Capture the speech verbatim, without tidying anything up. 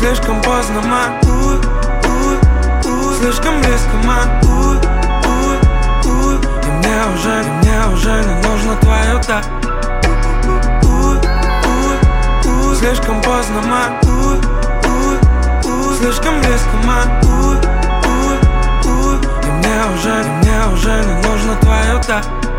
Слишком поздно, ма, у, у, у, слишком близко, ма, у, у, у, и мне уже, и мне уже не нужно твое да. У, у, у, слишком поздно, ма, у, у, у, слишком близко, ма, у, у, у, и мне уже, и мне уже не нужно твое да.